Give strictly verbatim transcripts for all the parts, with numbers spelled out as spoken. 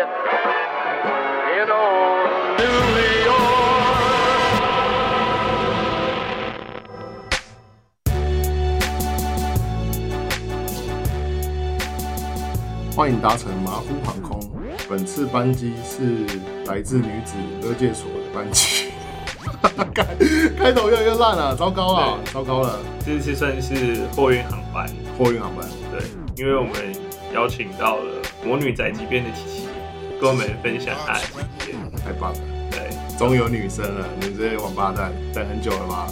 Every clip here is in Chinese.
it in old New York. 欢迎搭乘马虎航空，本次班机是来自女子勒戒所的班机。开头越来越烂了，糟糕啊，糟糕了。 这次算是货运航班， 货运航班， 对，因为我们邀请到了魔女宅急便的琪琪，跟我们分享她的经验， 太棒了。 对， 终于有女生了，你们这些王八蛋，等很久了吗？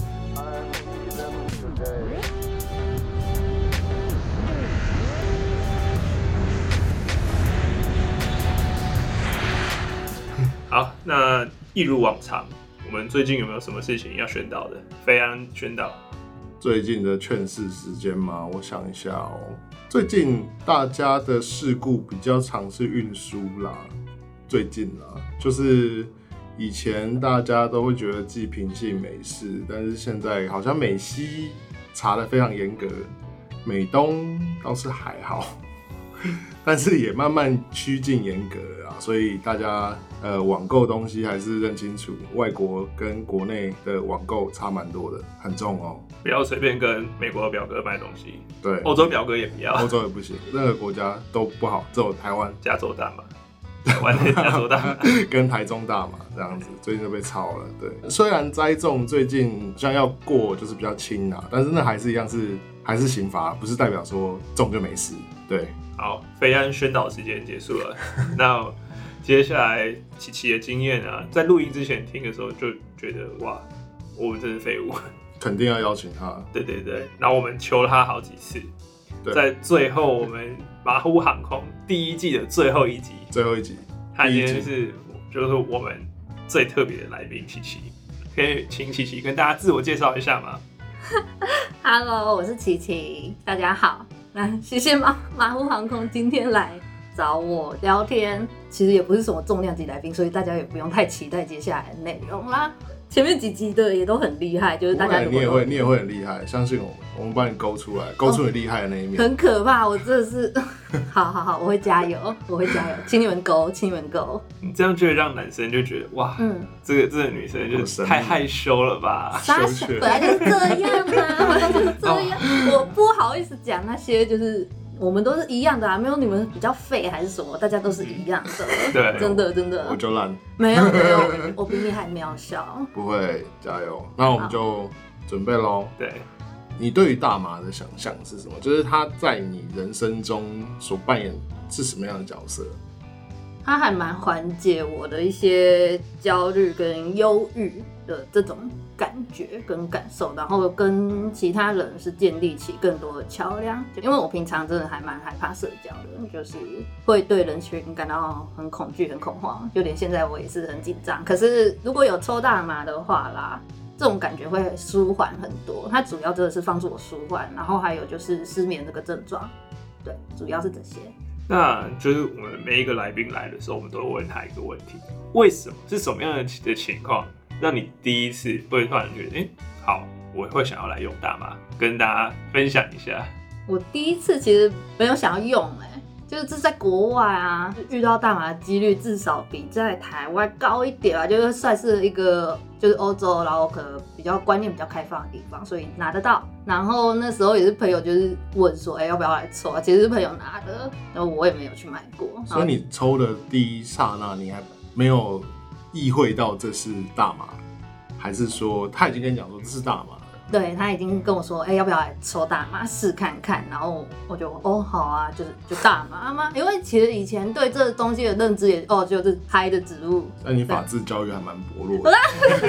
好，那一如往常，我们最近有没有什么事情要宣导的？飞安宣导。 最近的劝世时间吗？我想一下哦。最近大家的事故比较常是运输啦，最近啦，就是以前大家都会觉得寄平信美事，但是现在好像美西查得非常严格，美东倒是还好。但是也慢慢趋近严格了啊，所以大家呃网购东西还是认清楚，外国跟国内的网购差蛮多的，很重哦。 不要随便跟美国的表哥买东西， 对， 欧洲表哥也不要， 欧洲也不行，任何国家都不好，只有台湾加州大麻，台湾的加州大麻跟台中大麻这样子，最近就被抄了。对，虽然栽种最近好像要过就是比较轻啊，但是那还是一样是还是刑罚，不是代表说中就没事。对。 好，飞安宣导时间结束了。那接下来琪琪的经验啊，在录音之前听的时候就觉得哇，我们真是废物， 肯定要邀请他。 对对对，然后我们求了他好几次，在最后我们马虎航空第一季的最后一集， 最后一集， 他今天是就是我们最特别的来宾琪琪，可以请琪琪跟大家自我介绍一下吗 ？Hello， 我是琪琪，大家好。那谢谢马马虎航空今天来找我聊天，其实也不是什么重量级来宾，所以大家也不用太期待接下来的内容啦。前面几集的也都很厉害，就是大家如果你也会你也会很厉害，相信我们，我们帮你勾出来，勾出你厉害的那一面。 哦、很可怕，我真的是，好好好，我会加油，我会加油，请你们勾，请你们勾。 你这样就会让男生就觉得哇，嗯，这个这个女生就是太害羞了吧？ 傻小，本来就是这样啊，本来就是这样，我不好意思讲那些就是。我们都是一样的啊，没有你们比较废还是什么，大家都是一样的。 对， 真的真的。 我就烂。 没有没有，我比你还渺小。 不会，加油！那我们就准备咯。 对， 你对于大麻的想象是什么？就是他在你人生中所扮演是什么样的角色？ 他还蛮缓解我的一些焦虑跟忧郁的这种感觉跟感受，然后跟其他人是建立起更多的桥梁。因为我平常真的还蛮害怕社交的，就是会对人群感到很恐惧、很恐慌，就连现在我也是很紧张。可是如果有抽大麻的话啦，这种感觉会舒缓很多。它主要真的是帮助我舒缓，然后还有就是失眠这个症状，对，主要是这些。 那就是我们每一个来宾来的时候，我们都会问他一个问题：为什么是什么样的情况让你第一次会突然觉得，哎、欸，好，我会想要来用大麻，跟大家分享一下。 我第一次其实没有想要用、欸，哎，就是这在国外啊，遇到大麻的几率至少比在台湾高一点吧，就是算是一个就是欧洲，然后可能比较观念比较开放的地方，所以拿得到。然后那时候也是朋友就是问说，哎、欸，要不要来抽啊？其实是朋友拿的，然后我也没有去买过。 所以你抽的第一刹那，你还没有意会到这是大麻，还是说他已经跟你讲说这是大麻？ 对，他已经跟我说，哎、欸，要不要来抽大麻试看看？然后我就哦好啊，就是就大麻嘛，因为其实以前对这东西的认知也哦就是嗨的植物。 那你法治教育还蛮薄弱的。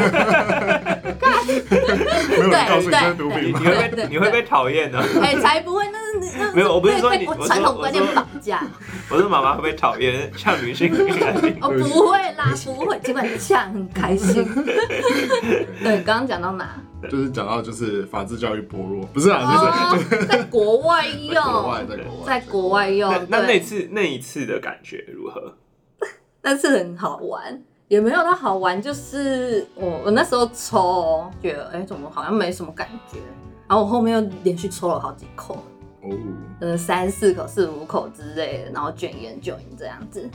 没有人告诉你这是毒品吗？ 你会被你会被讨厌的。 哎、欸，才不会，那是那没有，我不是说你传统观念绑架。 我说妈妈会被讨厌，呛女性很开心。 哦，不会啦，不会，基本呛很开心。对，刚刚讲到哪？ 就是讲到就是法治教育薄弱，不是啊， 哦、 就是在国外用， 在国外，在国外， 在国外用。 那那那次那一次的感觉如何？ 那次很好玩，也没有它好玩，就是我我那时候抽，觉得哎、欸、怎么好像没什么感觉，然后我后面又连续抽了好几口， 哦， 可能三四口、四五口之类的，然后卷烟卷这样子。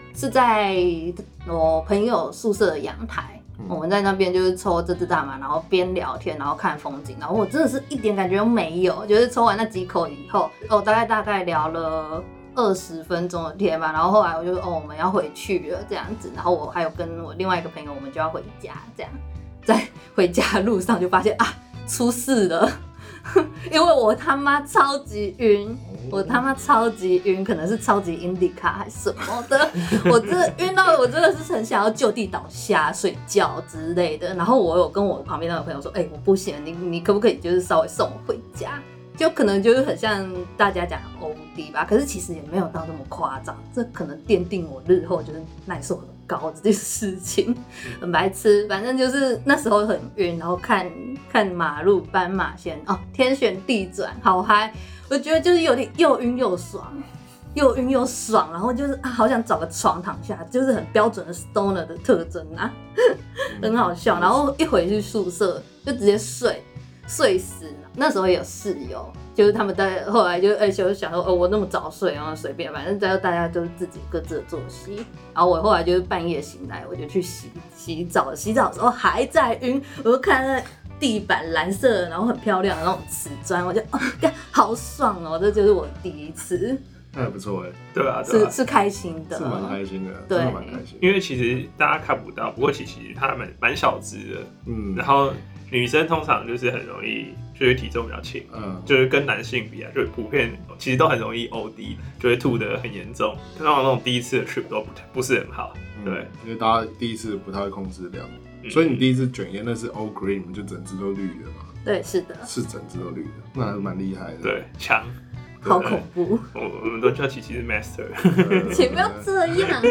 是在我朋友宿舍的阳台，嗯、我们在那边就是抽这支大麻，然后边聊天，然后看风景，然后我真的是一点感觉都没有，就是抽完那几口以后，哦，大概大概聊了二十分钟的天吧，然后后来我就哦我们要回去了这样子，然后我还有跟我另外一个朋友，我们就要回家，这样在回家的路上就发现啊出事了。因为我他妈超级晕，我他妈超级晕，可能是超级 indica 还是什么的，我真的晕到我真的是很想要就地倒下睡觉之类的。然后我有跟我旁边那个朋友说，哎、欸，我不行，你你可不可以就是稍微送我回家？就可能就是很像大家讲 O D 吧，可是其实也没有到那么夸张，这可能奠定我日后就是耐受很高这件事情，很白痴。反正就是那时候很晕，然后看看马路斑马线，哦，天旋地转，好嗨！我觉得就是有点又晕又爽，又晕又爽，然后就是啊，好想找个床躺下，就是很标准的 stoner 的特征啊，很好笑。然后一回去宿舍就直接睡。睡死了，那时候也有室友，就是他们在后来就哎，就想说哦，我那么早睡，然后随便，反正大家都是自己各自的作息。然后我后来就是半夜醒来，我就去洗洗澡，洗澡的时候还在晕，我就看那地板蓝色，然后很漂亮的那种瓷砖，我就哦，好爽哦，这就是我第一次。 那还不错哎， 对啊，对啊是是开心的， 是蛮开心的， 对， 真的蛮开心。 因为其实大家看不到，不过其实他们蛮小只的， 嗯， 然后女生通常就是很容易，就是体重比较轻，嗯，就是跟男性比啊，就是普遍其实都很容易 O D， 就会吐得很严重，通常那种第一次的 trip 都不不是很好，对， 嗯、因为大家第一次不太会控制量，嗯、所以你第一次卷烟那是 all green， 就整支都绿的嘛？ 对，是的， 是整支都绿的，那还蛮厉害的， 对，强。 好恐怖！ 我我们都叫琪琪是 master， 请不要这样。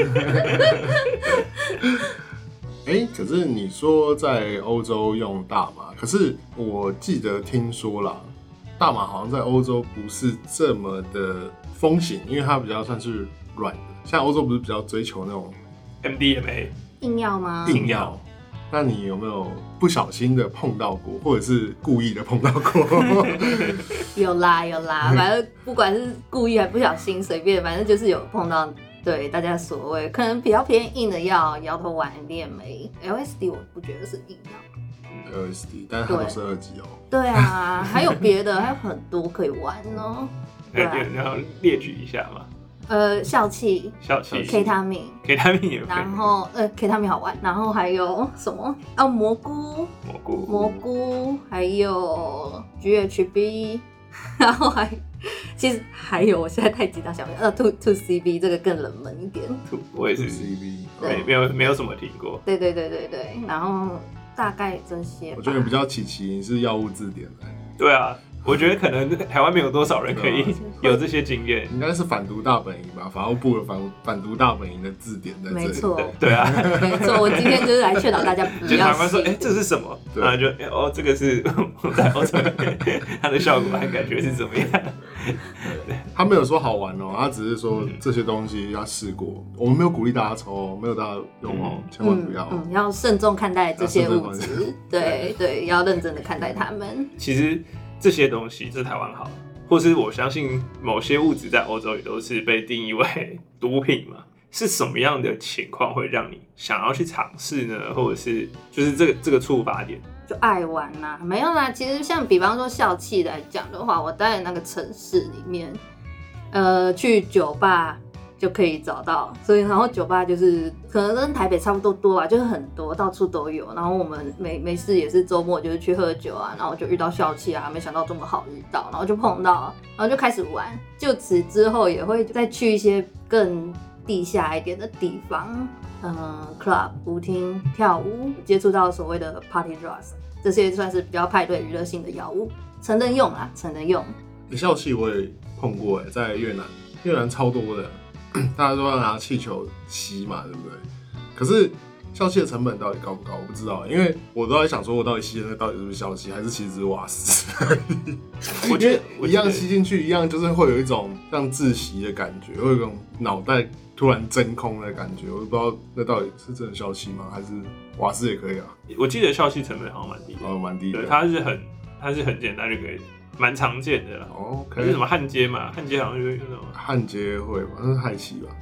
哎、欸，可是你说在欧洲用大麻，可是我记得听说啦，大麻好像在欧洲不是这么的风行，因为它比较算是软的。像欧洲不是比较追求那种 M D M A 硬要吗？ 硬要。那你有没有不小心的碰到过，或者是故意的碰到过？ 有啦有啦，反正不管是故意还不小心，随便，反正就是有碰到。对大家所谓可能比较偏硬的药，摇头丸、M D M A、L S D， 我不觉得是硬药。 L S D， 但是它都是二级哦。 对啊，还有别的，还有很多可以玩哦。 对啊，你要列举一下嘛。 呃，笑气、 笑气、 K 他命、 K 他命也可以。 然后呃，K 他命好玩，然后还有什么？哦，蘑菇、 蘑菇、 蘑菇，还有 G H B， 然后还其实还有，我现在太极大小面，呃 ，two two C B 这个更冷门一点。 two 我也是 C B， 没没有没有什么听过。 对对对对对，然后大概这些。 我觉得比较奇奇，你是药物字典的。 对啊。我觉得可能台湾没有多少人可以有这些经验， 应该是反毒大本营吧？法务部的反反毒大本营的字典在这里。 没错， 对啊， 没错。我今天就是来劝导大家不要。 就台湾说，哎、欸，这是什么？然后就、欸、哦，这个是我在欧洲，它的效果和感觉是怎么样？ 他没有说好玩哦，他只是说这些东西要试过。我们没有鼓励大家抽，没有大家用哦，嗯、千万不要、 嗯嗯。要慎重看待这些物质，对对，要认真的看待它们。 其实。这些东西在台湾好，或是我相信某些物质在欧洲也都是被定义为毒品嘛？是什么样的情况会让你想要去尝试呢？或者是就是这个这个触发点？ 就爱玩啦、啊，没有啦。其实像比方说笑气来讲的话，我在那个城市里面，呃，去酒吧就可以找到，所以然后酒吧就是可能跟台北差不多多吧，就是很多到处都有。然后我们没没事也是周末就是去喝酒啊，然后就遇到笑气啊，没想到这么好遇到，然后就碰到，然后就开始玩。就此之后也会再去一些更地下一点的地方，嗯 ，club 舞厅跳舞，接触到所谓的 party drugs， 这些算是比较派对娱乐性的药物，成人用啊，成人用。 笑气我也碰过哎，在越南，越南超多的。大家都要拿气球吸嘛，对不对？可是笑气的成本到底高不高？我不知道，因为我都在想说，我到底吸的那到底是不是笑气，还是其实只是瓦斯？我觉得一样吸进去，一样就是会有一种像窒息的感觉，会有一种脑袋突然真空的感觉。我都不知道那到底是真的笑气吗？还是瓦斯也可以啊？ 我记得笑气成本好像蛮低的， 哦，蛮低的。 对，它是很它是很简单就可以。蛮常见的啦， 哦， 可是什么焊接嘛，焊接好像就是那种焊接会吧，那是氦气吧？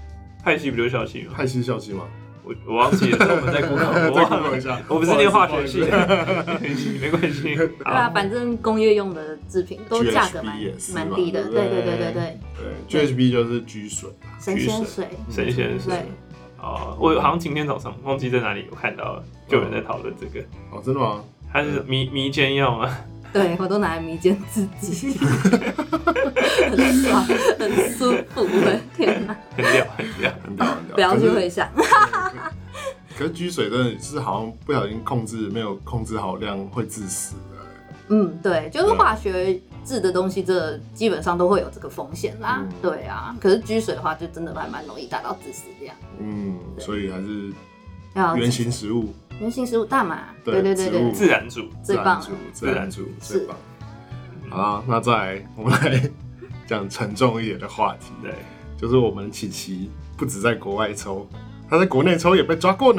氦系不就是笑气吗？ 氦系笑气吗？ 我我忘记了，所以我们再 Google， 我再忘 Google 一下。 我不是念化学系的，没关系。 对啊，反正工业用的制品都价格蛮 G H B 也是蛮低的， 嘛对对对不对对对对。 对 ，G H B 就是居水， 神仙水， 神仙水。 对， 哦，我好像今天早上忘记在哪里有看到，就有人在讨论这个。 哦，真的吗？ 它是迷迷奸药吗？ 对我都拿来迷奸自己，很爽，很舒服，我的天哪！ 很屌，很屌。 很屌很屌。 不要去可是回想。 可是居水真的是好像不小心控制没有控制好量会致死的。 嗯，对，就是化学制的东西，这基本上都会有这个风险啦。 嗯对啊，可是居水的话，就真的还蛮容易达到致死量。 嗯，所以还是要原型食物， 原型食物大麻， 对对对对植物对， 自然煮， 最棒自然煮， 自然煮最棒。好啦，那再来我们来讲沉重一点的话题， 对， 就是我们琪琪不止在国外抽，他在国内抽也被抓过呢。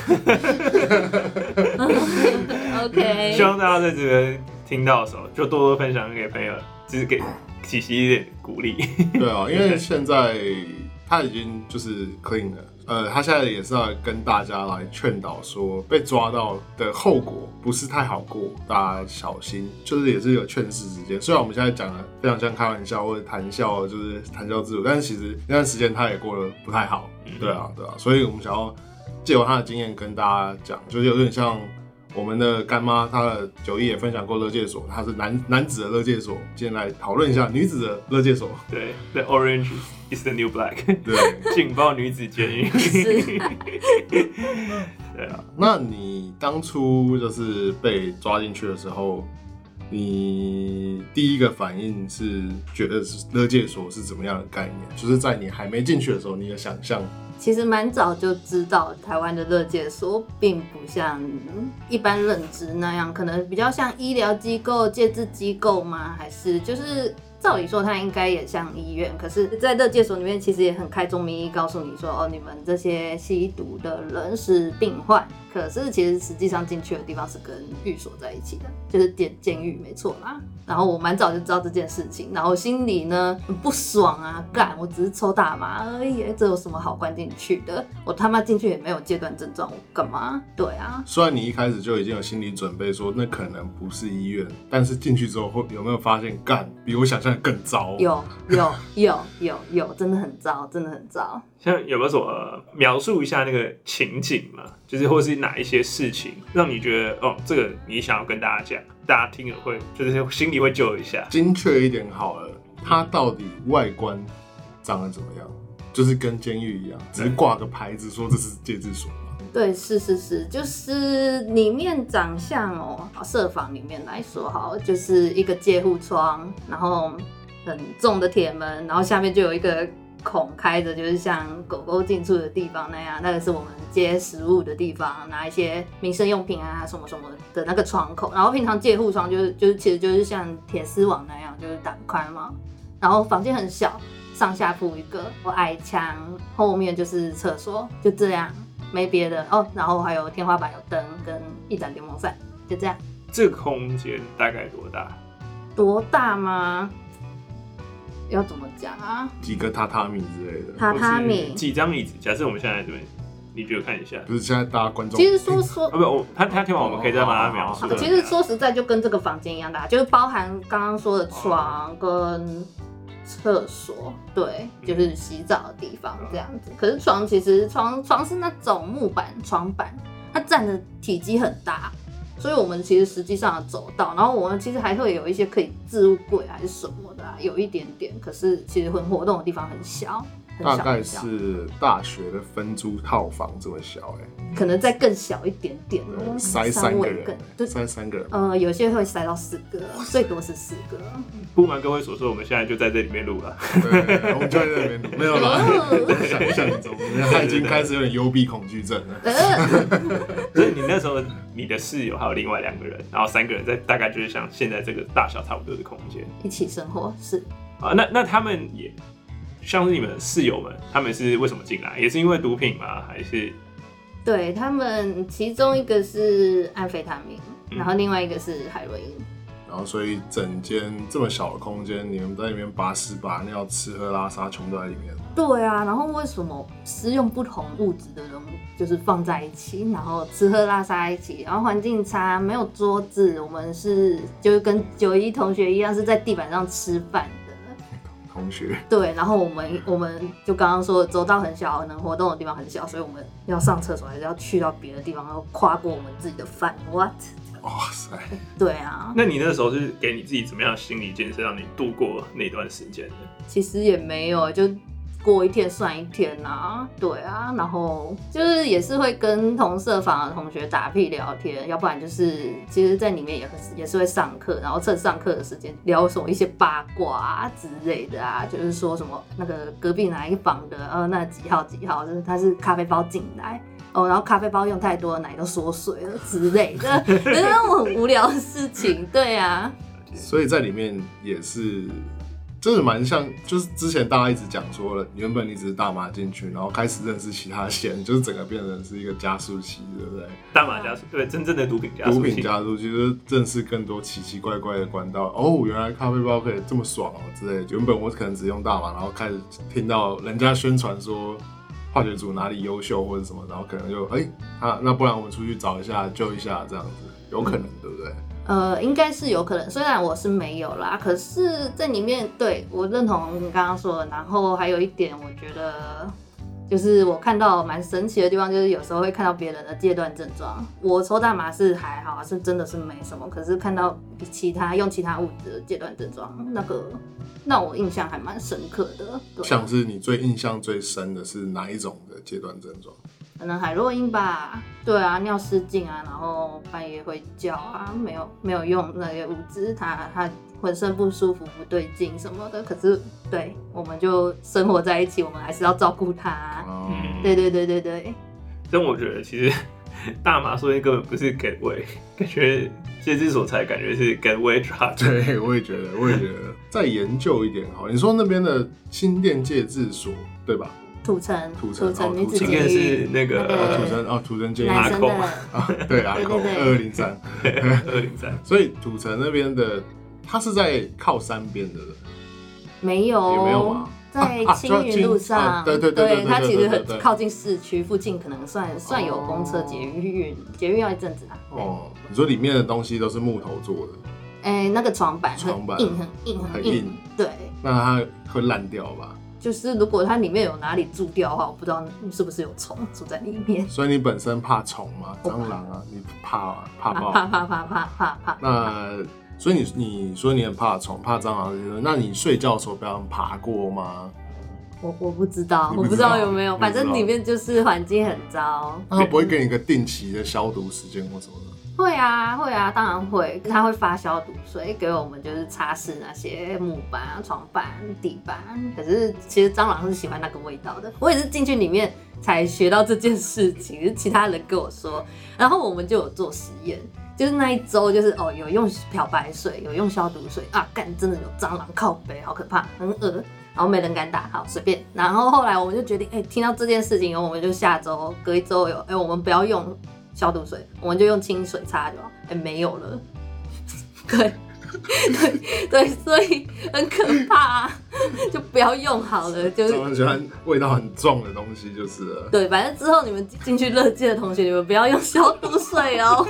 OK， 希望大家在这个听到的时候，就多多分享给朋友，就是给琪琪一点鼓励。 对啊，因为现在他已经就是 clean 了，呃，他现在也是要跟大家来劝导说，被抓到的后果不是太好过，大家小心，就是也是有劝世之间。虽然我们现在讲的非常像开玩笑或者谈笑，就是谈笑自如，但是其实那段时间他也过得不太好。对啊，对啊，所以我们想要借由他的经验跟大家讲，就是有点像我们的干妈，她的九一也分享过勒戒所，她是男男子的勒戒所，今天来讨论一下女子的勒戒所。 对 ，The Orange is the New Black， 对， 劲爆女子监狱。 是对啊， 那你当初就是被抓进去的时候，你第一个反应是觉得是勒戒所是怎么样的概念？就是在你还没进去的时候，你的想象。 其实蛮早就知道，台湾的勒戒所并不像一般认知那样，可能比较像医疗机构、戒治机构吗？还是就是照理说它应该也像医院，可是，在勒戒所里面其实也很开宗明义告诉你说，哦，你们这些吸毒的人是病患。可是其实实际上进去的地方是跟寓所在一起的，就是监监狱没错啦。然后我蛮早就知道这件事情，然后心里呢很不爽啊，干，我只是抽大麻而已，这有什么好关进去的？我他妈进去也没有戒断症状，我干嘛？对啊， 虽然你一开始就已经有心理准备说那可能不是医院，但是进去之后会有没有发现干比我想象的更糟？ 有有有有有，真的很糟，真的很糟。 像有没有什么、呃、描述一下那个情景嘛？就是或是哪一些事情让你觉得哦，这个你想要跟大家讲，大家听了会就是心里会揪一下。 精确一点好了，它到底外观长得怎么样？就是跟监狱一样，只是挂个牌子说这是戒治所吗？ 对，是是是，就是里面长相哦，设防里面来说好，就是一个戒护窗，然后很重的铁门，然后下面就有一个孔开着，就是像狗狗进出的地方那样，那个是我们接食物的地方，拿一些民生用品啊什么什么的那个窗口。然后平常戒护窗就是就是其实就是像铁丝网那样，就是打开嘛。然后房间很小，上下铺一个，我矮墙后面就是厕所，就这样。没别的哦，然后还有天花板有灯跟一盏电风扇，就这样。 这个空间大概多大？ 多大吗？要怎么讲啊？ 几个榻榻米之类的？ 榻榻或是米。 几张椅子？假设我们现在在这边，你觉得看一下？ 不是现在大家观众其实说说啊，不，我他他听完我们可以再把它描述。 对其实说实在，就跟这个房间一样大，就是包含刚刚说的床跟厕所，对，就是洗澡的地方这样子。可是床其实床床是那种木板床板，它占的体积很大，所以我们其实实际上的走道，然后我们其实还会有一些可以置物柜还是什么的、啊，有一点点，可是其实很活动的地方很小。很小大概很小是大学的分租套房这么小哎、 可能再更小一点点哦， 塞三个人更，对， 塞三个人。 呃，有些会塞到四个，最多是四个。 不瞒各位所说，我们现在就在这里面录了。 对，我们就在那边没有啦，想象中，他已经开始有点幽闭恐惧症了。 所以你那时候你的室友还有另外两个人，然后三个人在大概就是像现在这个大小差不多的空间一起生活是啊。那那他们也像是你们的室友们，他们是为什么进来？也是因为毒品吗？还是？ 对他们，其中一个是安非他命， 嗯然后另外一个是海洛因。 然后所以整间这么小的空间，你们在里面把屎把尿、吃喝拉撒全部都在里面。 对啊，然后为什么使用不同物质的人就是放在一起，然后吃喝拉撒一起，然后环境差，没有桌子，我们是就是跟九一同学一样是在地板上吃饭的同学。 对，然后我们我们就刚刚说走道很小，能活动的地方很小，所以我们要上厕所还是要去到别的地方，要跨过我们自己的饭 ，what？ 哇塞！ 对啊， 那你那时候是给你自己怎么样的心理建设，让你度过那段时间的？ 其实也没有，就过一天算一天啊。对啊，然后就是也是会跟同社房的同学打屁聊天，要不然就是其实在里面也也是会上课，然后趁上课的时间聊什么一些八卦啊之类的啊，就是说什么那个隔壁哪一房的呃那几号几号，就是他是咖啡包进来。哦，然后咖啡包用太多，奶都缩水了之类的，就是那种很无聊的事情。对啊， 所以在里面也是，就是蛮像，就是之前大家一直讲说了，原本你只是大麻进去，然后开始认识其他线，就是整个变成是一个加速器，对不对？ 大麻加速，对，真正的毒品加速器。 毒品加速器就是认识更多奇奇怪怪的管道。哦，原来咖啡包可以这么爽哦之类的。原本我可能只用大麻，然后开始听到人家宣传说化学组哪里优秀或者什么，然后可能就哎、欸，啊，那不然我们出去找一下救一下这样子，有可能、嗯、对不对？ 呃，应该是有可能，虽然我是没有啦，可是在里面对我认同你刚刚说的。然后还有一点，我觉得就是我看到蛮神奇的地方，就是有时候会看到别人的戒断症状。我抽大麻是还好，是真的是没什么，可是看到其他用其他物质的戒断症状，那个让我印象还蛮深刻的。 像是你最印象最深的是哪一种的戒断症状？ 可能海洛因吧，对啊，尿失禁啊，然后半夜会叫啊，没有没有用那些物质，他他浑身不舒服、不对劲什么的。可是对，我们就生活在一起，我们还是要照顾他。嗯，对对对对对。 但我觉得其实大麻说不定根本不是 gateway， 感觉戒之所才感觉是 gateway drug。 对，我也觉得，我也觉得。再研究一点好，你说那边的新店戒治所，对吧？ 土城， 土城， 城女子监狱是那个土城哦，土城监狱阿扣啊， 对阿扣二二零三， 二零三。 所以土城那边的，它是在靠山边的， 没有， 也没有吗？ 在青云路上， 啊啊、对对对 对, 对, 对, 对, 对, 对， 它其实很靠近市区，附近可能算算有公车捷运，捷运要一阵子啊。 哦，你说里面的东西都是木头做的？ 哎、欸，那个床板很硬，很硬， 很硬， 对。 那它会烂掉吧？ 就是如果它里面有哪里蛀掉的话，我不知道是不是有虫住在里面。 所以你本身怕虫吗？蟑螂啊，你怕啊？怕爆？ 怕怕怕怕怕怕。 那所以你你说你很怕虫、怕蟑螂，那你睡觉的时候不要爬过吗？ 我我不知道， 不知道我不知道有没有，反正里面就是环境很糟。 那他不会给你一个定期的消毒时间或什么的？ 会啊，会啊，当然会。他会发消毒水给我们，就是擦拭那些木板啊、床板、地板。可是其实蟑螂是喜欢那个味道的。我也是进去里面才学到这件事情，是其他人跟我说，然后我们就有做实验。就是那一周，就是哦，有用漂白水，有用消毒水啊，干真的有蟑螂，靠北，好可怕，很恶，然后没人敢打，好随便。然后后来我们就决定，哎、欸，听到这件事情以后，我们就下周隔一周有，哎、欸，我们不要用消毒水，我们就用清水擦就好。哎、欸，没有了，对对对，所以很可怕、啊，就不要用好了。就是我很喜欢味道很重的东西，就是了。 对，反正之后你们进去乐界的同学，你们不要用消毒水哦。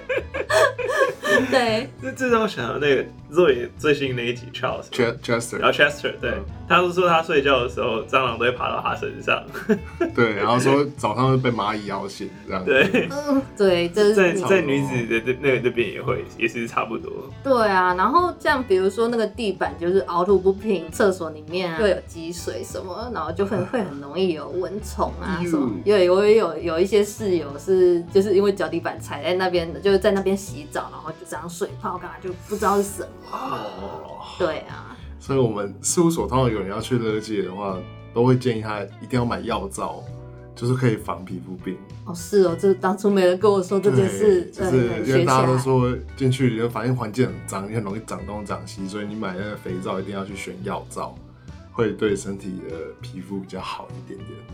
对， 这这让我想到那个 Zoe 最新那一集 Charles，Chester， 然后 Chester 对，嗯、他是说他睡觉的时候蟑螂都会爬到他身上， 对，然后说早上会被蚂蚁咬醒这样。 对， 嗯，对，这是在在女子的那那边也会也是差不多。 对啊，然后像比如说那个地板就是凹凸不平，厕所里面啊会有积水什么，然后就会会很容易有蚊虫啊什么。对，我也有有一些室友是就是因为脚底板踩在那边的，就是在那边洗澡，然后就这样水泡，干嘛就不知道是什么。哦，对啊。 所以我们事务所通常有人要去乐界的话，都会建议他一定要买药皂，就是可以防皮肤病。 哦，是哦，这当初没人跟我说这件事， 就是因为大家都说进去里面反正环境很脏，你很容易长东长西，所以你买那个肥皂一定要去选药皂，会对身体的皮肤比较好一点点。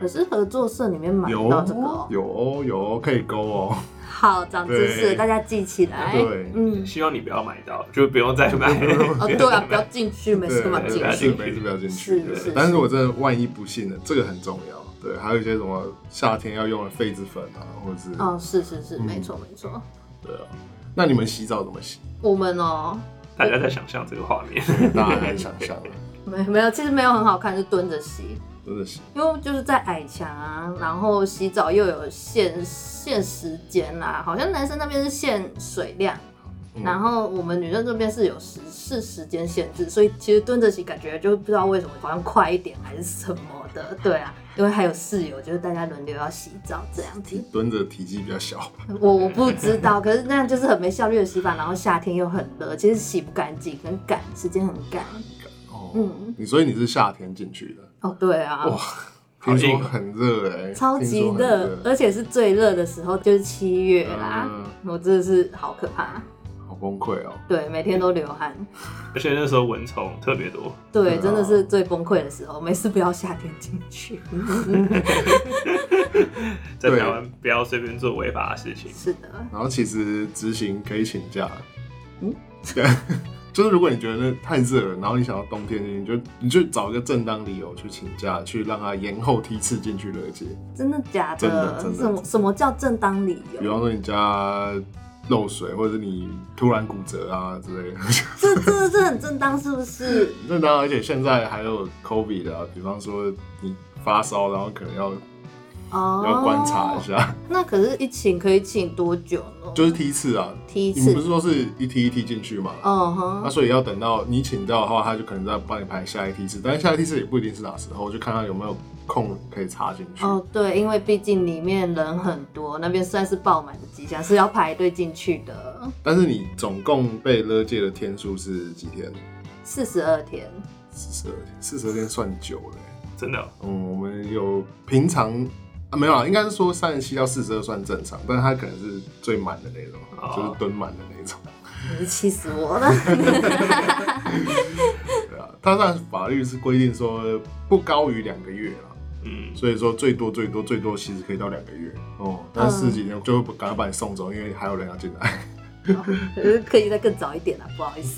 可是合作社里面买有到这个、哦， 有哦有哦，可以勾哦。 好，长知识， 对大家记起来。 对嗯， 希望你不要买到，就不用再买。 哦，对啊，不要进去，没事干嘛进对去？ 每次不要进去。 是是但是我真的万一不幸了，这个很重要。对，还有一些什么夏天要用的痱子粉啊，或者是哦，是是是， 嗯没错没错。 对啊。那你们洗澡怎么洗？ 我们哦， 大家在想象这个画面。 大家开始想象了， 没没有，其实没有很好看，是蹲着洗。 真的洗。 因为就是在矮墙啊，然后洗澡又有限限时间啦，好像男生那边是限水量， 嗯然后我们女生这边是有时是时间限制，所以其实蹲着洗感觉就不知道为什么好像快一点还是什么的，对啊，因为还有室友，就是大家轮流要洗澡这样子。 蹲着体积比较小， 我我不知道，可是那样就是很没效率的洗法，然后夏天又很热，其实洗不干净，很赶，时间很赶。 哦， 嗯， 你所以你是夏天进去的， 哦，对啊， 哇，听说很热哎， 超级听说很热，而且是最热的时候，就是七月啦。 嗯我真的是好可怕， 好崩溃哦。 对，每天都流汗， 而且那时候蚊虫特别多。 对， 对啊真的是最崩溃的时候。没事，不要夏天进去。 在台湾不要随便做违法的事情。 是的， 然后其实执行可以请假， 嗯， 对，就是如果你觉得太热了，然后你想要冬天，你就你就找一个正当理由去请假，去让他延后梯次进去乐界。 真的假真的真的什么什么叫正当理由？ 比方说你家漏水，或者是你突然骨折啊之类的， 这这这很正当，是不是？ 正当。而且现在还有 COVID 的、啊，比方说你发烧，然后可能要、 哦， 要观察一下， 那可是一请可以请多久呢？ 就是梯次啊。 梯次你们不是。说是一梯一梯进去吗？ 嗯那哼， 所以要等到你请到的话，他就可能再帮你排下一梯次，但是下一梯次也不一定是哪时候，就看他有没有空可以插进去。 哦，对，因为毕竟里面人很多，那边算是爆满的迹象，是要排队进去的。 但是你总共被勒戒的天数是几天？ 四十二天， 四十二天，四十二天算久了欸。 真的哦、 嗯，我们有平常啊没有啊，应该是说三十七到四十二算正常，但是它可能是最满的那种， 哦就是蹲满的那种。 你是气死我了。 对啊，它上法律是规定说不高于两个月啦。 嗯， 所以说最多最多最多其实可以到两个月哦，但四十几天就会赶快把你送走，因为还有人要进来。 可是可以再更早一点啦，不好意思。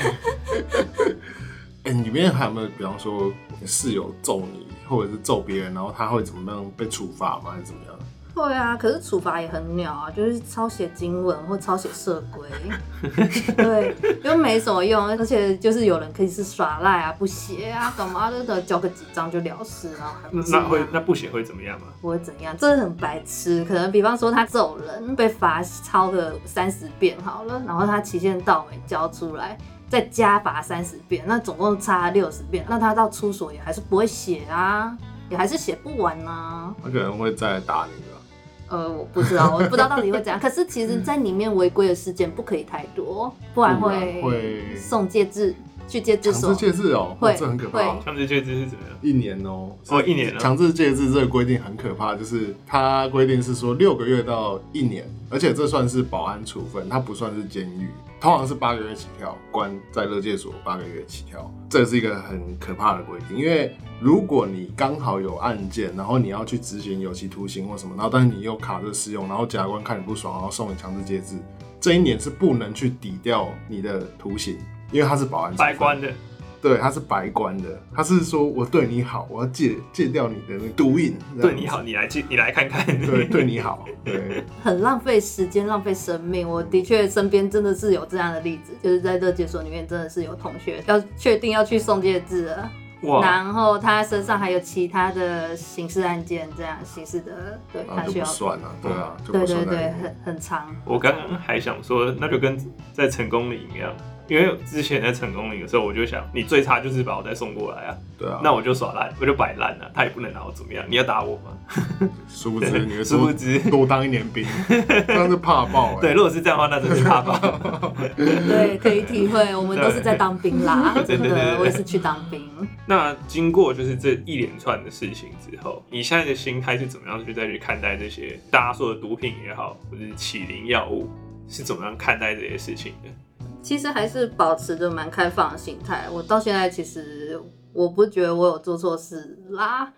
哎、里面还有没有，比方说室友揍你，或者是揍别人，然后他会怎么样被处罚吗？还是怎么样？ 会啊，可是处罚也很鸟啊，就是抄写经文或抄写社规，对，就没什么用，而且就是有人可以是耍赖啊、不写啊，干嘛的，交个几张就了事，然后还不那会那不写会怎么样吗？ 不会怎样，这很白痴。可能比方说他揍人被罚抄个三十遍好了，然后他期限到没交出来，再加罚三十遍，那总共差六十遍，那他到出所也还是不会写啊，也还是写不完啊。 他可能会再来打你吧。 呃，我不知道，我不知道到底会怎样。可是其实，在里面违规的事件不可以太多，不然不然会会送戒指去戒指所强制。戒指哦， 会哇这很可怕哦。 强制戒指是怎么样？ 一年哦， 哦一年哦强制戒指这个规定很可怕，就是它规定是说六个月到一年，而且这算是保安处分，它不算是监狱，通常是八个月起跳，关在勒戒所八个月起跳，这是一个很可怕的规定。因为如果你刚好有案件，然后你要去执行有期徒刑或什么，然后但是你又卡着适用，然后检察官看你不爽，然后送你强制戒指，这一年是不能去抵掉你的徒刑，因为它是保安处分白关的。 对，他是白关的，他是说我对你好，我要戒戒掉你的那个毒瘾。 对你好，你来记，你来看看。 对，对你好，对， 很浪费时间，浪费生命。我的确身边真的是有这样的例子，就是在这解所里面真的是有同学要确定要去送戒指了， 哇， 然后他身上还有其他的刑事案件，这样刑事的，对然后就他需要， 不算了，对啊，就对不算对对， 在里面很很长。 我刚刚还想说，那就跟在成功岭一样，因为之前在成功岭的时候，我就想，你最差就是把我再送过来啊， 对啊， 那我就耍烂，我就摆烂啊，他也不能拿我怎么样，你要打我吗？ 殊不知你会殊多不知多当一年兵，这样是怕爆哎。 对，如果是这样的话，那真是怕爆。 对，可以体会，我们都是在当兵啦，真对对对对的，我也是去当兵。 那经过就是这一连串的事情之后，你现在的心态是怎么样去再去看待这些大家说的毒品也好，或者是起灵药物，是怎么样看待这些事情的？ 其实还是保持着蛮开放的心态。我到现在其实我不觉得我有做错事啦，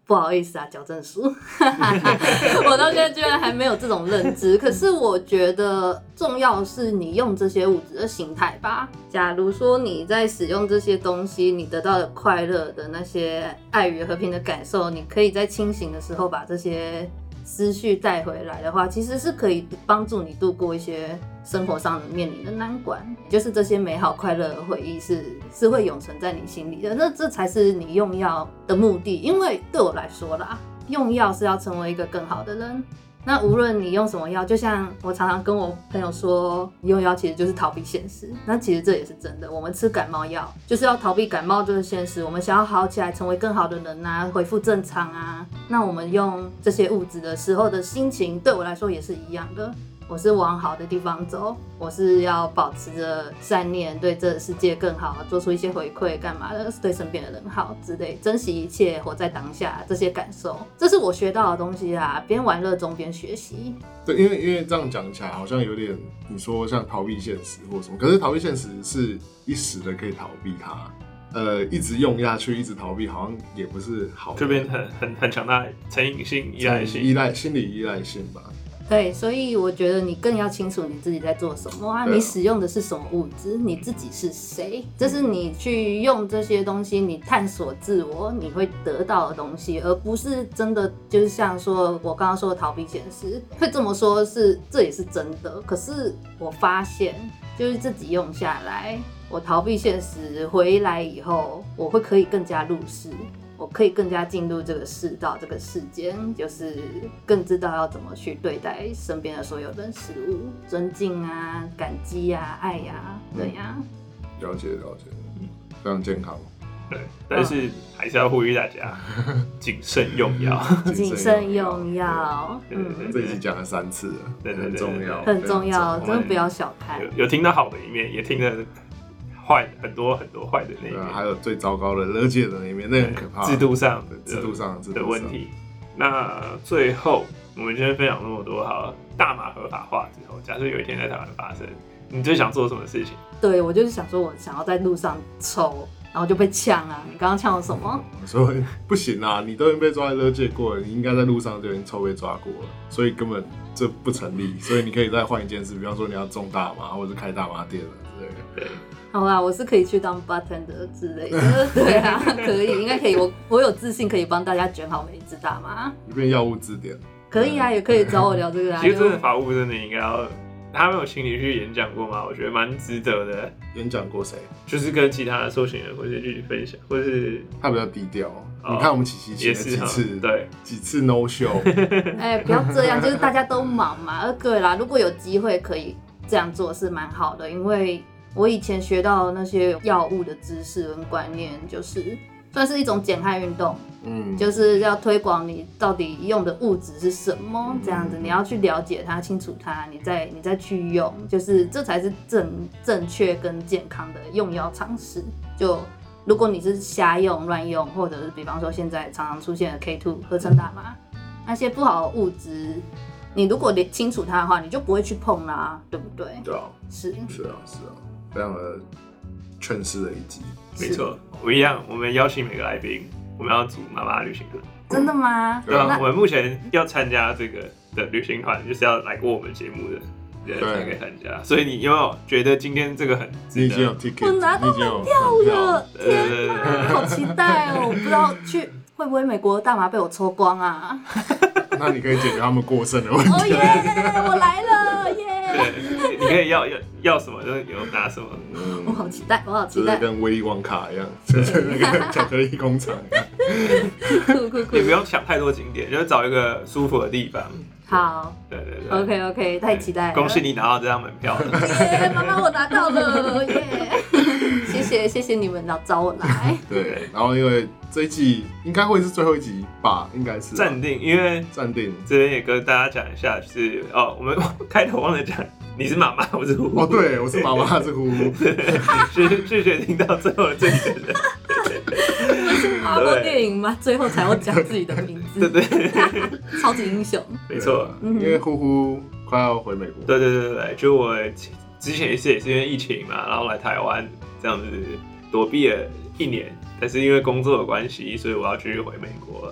不好意思啊，矫正书，我到现在居然还没有这种认知。可是我觉得重要是你用这些物质的心态吧。假如说你在使用这些东西，你得到的快乐的那些爱与和平的感受，你可以在清醒的时候把这些思绪带回来的话，其实是可以帮助你度过一些生活上面临的难关，就是这些美好快乐的回忆是是会永存在你心里的。那这才是你用药的目的，因为对我来说啦，用药是要成为一个更好的人。那无论你用什么药，就像我常常跟我朋友说，用药其实就是逃避现实。那其实这也是真的，我们吃感冒药就是要逃避感冒这个现实，我们想要好起来，成为更好的人啊，恢复正常啊。那我们用这些物质的时候的心情，对我来说也是一样的。我是往好的地方走，我是要保持着善念，对这个世界更好，做出一些回馈，干嘛的，对身边的人好之类，珍惜一切，活在当下，这些感受，这是我学到的东西啦。边玩乐中边学习。 对，因为因为这样讲起来，好像有点你说像逃避现实或什么，可是逃避现实是一时的，可以逃避它。呃，一直用下去，一直逃避，好像也不是好的， 就变成很很很强大的成瘾性、依赖性、 依赖心理依赖性吧。 对，所以我觉得你更要清楚你自己在做什么啊，你使用的是什么物质，你自己是谁，这是你去用这些东西，你探索自我，你会得到的东西，而不是真的就是像说我刚刚说的逃避现实，会这么说是这也是真的，可是我发现就是自己用下来，我逃避现实回来以后，我会可以更加入世。我可以更加进入这个世道，这个世间，就是更知道要怎么去对待身边的所有人事物，尊敬啊、感激啊、爱呀、啊，对呀、啊。 了解了解，非常健康。 对，但是还是要呼吁大家谨慎用药， 谨慎用药。 嗯，这已经讲了三次了， 对对对， 很重要， 很重要，真的不要小看。 有, 有听到好的一面，也听了坏很多很多坏的那一面， 还有最糟糕的勒戒的那一面，那很可怕。 制度上的制度上的问题。那最后我们今天分享那么多，好，大麻合法化之后，假设有一天在台湾发生，你最想做什么事情？ 对，我就是想说，我想要在路上抽，然后就被呛啊！你刚刚呛我什么？ 我说不行啊，你都已经被抓在勒戒过了，你应该在路上就已经抽被抓过了，所以根本这不成立。所以你可以再换一件事，比方说你要种大麻，或者是开大麻店了之类的。 对。 好啦，我是可以去当 bartender 之类的，对啊，可以，应该可以，我我有自信可以帮大家卷好每一支大麻。 一边药物字典。 可以啊，也可以找我聊这个啊。 其实真的法务真的应该要，他们有请你去演讲过吗？我觉得蛮值得的。 演讲过谁？ 就是跟其他的受刑人或者去分享，或是他比较低调。 哦、 你看我们琪琪请了几次， 对， 几次 no show。 哎、欸，不要这样，就是大家都忙嘛。呃，对啦，如果有机会可以这样做是蛮好的，因为我以前学到那些药物的知识跟观念，就是算是一种减害运动。嗯，就是要推广你到底用的物质是什么，这样子你要去了解它、清楚它，你再你再去用，就是这才是正正确跟健康的用药常识。就如果你是瞎用、乱用，或者是比方说现在常常出现的 K 二 合成大麻那些不好的物质，你如果清楚它的话，你就不会去碰啦，对不对？ 对啊， 是是啊是啊，非常的劝世的一集。 没错，我一样，我们邀请每个来宾。我们要组妈妈旅行团， 真的吗？ 对啊，我们目前要参加这个的旅行团，就是要来过我们节目的人才可以参加。所以你有没有觉得今天这个很值得？ 你已经有 ticket， 我拿到门票了，天哪，好期待哦！我不知道去会不会美国的大麻被我抽光啊？ 那你可以解决他们过剩的问题。 哦耶，我来了耶！ 对，你可以要要要什么就有拿什么。 嗯，我好期待，我好期待， 就是跟威利旺卡一样，就是那个巧克力工厂一样。 酷酷酷！ 你不用想太多景点，就找一个舒服的地方。 好， 对对对 ，OK OK， 太期待了！ 恭喜你拿到这张门票了！ 耶，妈妈我拿到了耶！谢谢谢谢你们要找我来。 对，然后因为这一季应该会是最后一集吧，应该是暂定，因为暂定这边也跟大家讲一下，就是哦，我们开头忘了讲，你是妈妈，我是呼呼。 哦，对，我是妈妈，是呼呼。 是拒绝听到最后的这个人。 看过电影吗？最后才要讲自己的名字。 对对， 超级英雄。 没错， 因为呼呼快要回美国。 对对对对，就我之前一次也是因为疫情嘛，然后来台湾这样子躲避了一年，但是因为工作的关系，所以我要继续回美国。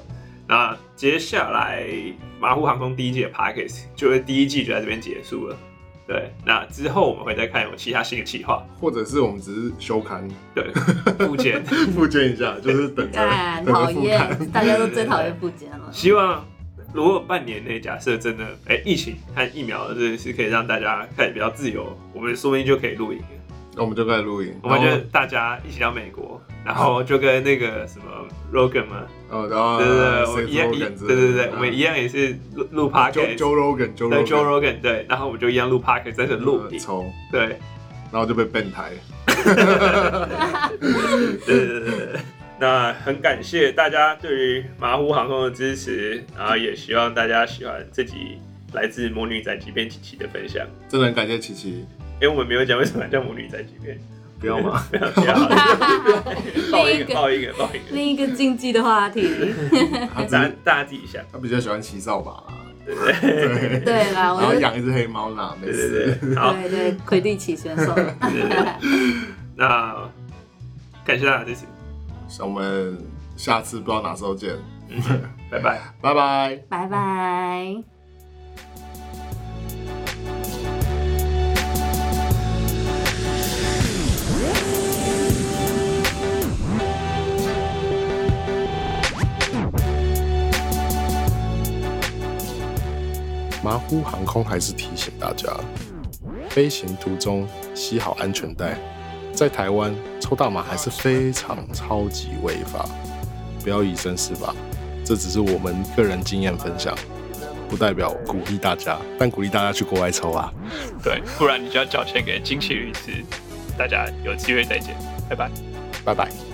那接下来马虎航空第一季的 Podcast 就是第一季就在这边结束了。对，那之后我们会再看有其他新的企划， 或者是我们只是休刊， 对，附件附件一下，就是等着干等着讨厌复刊。， 大家都最讨厌附件了。 希望如果半年内假设真的哎、欸、疫情和疫苗这件事可以让大家开始比较自由，我们说不定就可以录影了。 那我们就开始录影， 我们就大家一起到美国，然后就跟那个什么 Rogan 嘛， 哦，然后对对对，我们一样一， Rogan 之类的对对对，我们一样也是录录 podcast， Joe Rogan，Joe 对 Joe Rogan， Rogan， 对，然后我们就一样录 podcast， 在这录影， 抽， 对， 然后就被 ban 台。 对对对对对。那很感谢大家对于马虎航空的支持，然后也希望大家喜欢这集来自魔女宅急便琪琪的分享。 真的很感谢琪琪， 因为我们没有讲为什么叫魔女宅急便， 不要嘛， 不要不要，报一个报一个报一个， 另一个禁忌的话题， 他只大家是大家自己想， 他比较喜欢骑扫把啦， 对不对？ 对啦， 然后我就养一只黑猫啦，没对对事。 对，好， 对对魁地奇选手。 那感谢大家支持， 我们下次不知道哪时候见， 嗯，拜拜。 拜拜。 拜拜。 马虎航空还是提醒大家，飞行途中系好安全带。在台湾抽大麻还是非常超级违法，不要以身试法，这只是我们个人经验分享，不代表鼓励大家，但鼓励大家去国外抽啊。 对，不然你就要缴钱给金奇律师。大家有机会再见，拜拜。 拜拜。